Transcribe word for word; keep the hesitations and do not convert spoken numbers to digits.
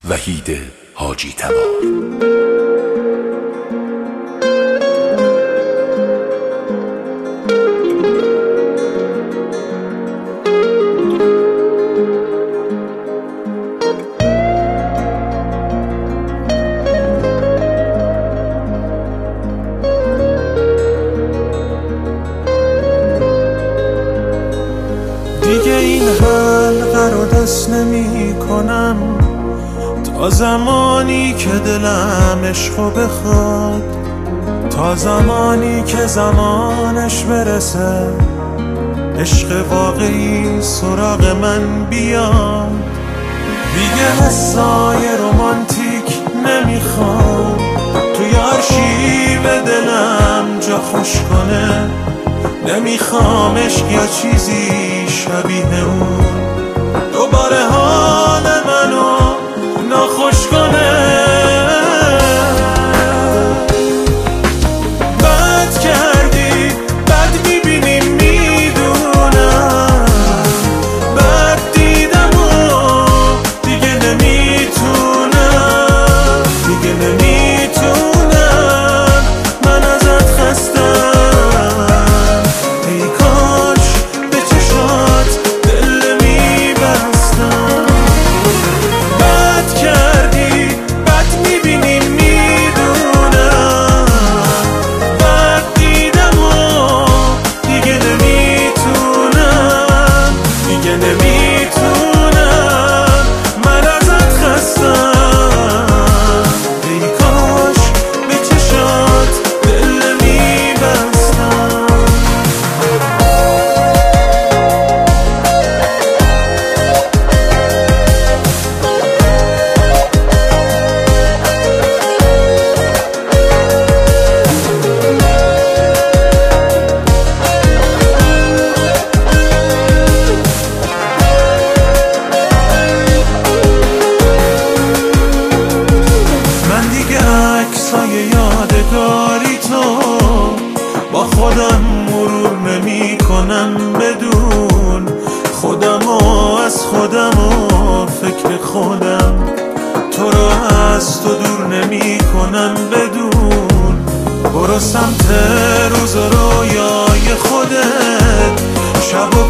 وحید حاجی تبار. دیگه این حلقه رو دست نمی کنم تا زمانی که دلم عشقو بخواد، تا زمانی که زمانش برسه عشق واقعی سراغ من بیاد. دیگه حسای رومانتیک نمیخوام توی آرشیو دلم جا خوش کنه، نمیخوام عشق یا چیزی شبیه اون دوباره حال منو ناخوش کنه. بد کردی بد میبینی میدونم، بد دیدم و دیگه نمیتونم، دیگه نمیتونم من ازت خستم. یادگاری تو با خودم مرور نمی کنم بدون خودم و از خودم و فکر خودم، تو رو از تو دور نمی کنم بدون. برو سمت روز رویای خودت، شب و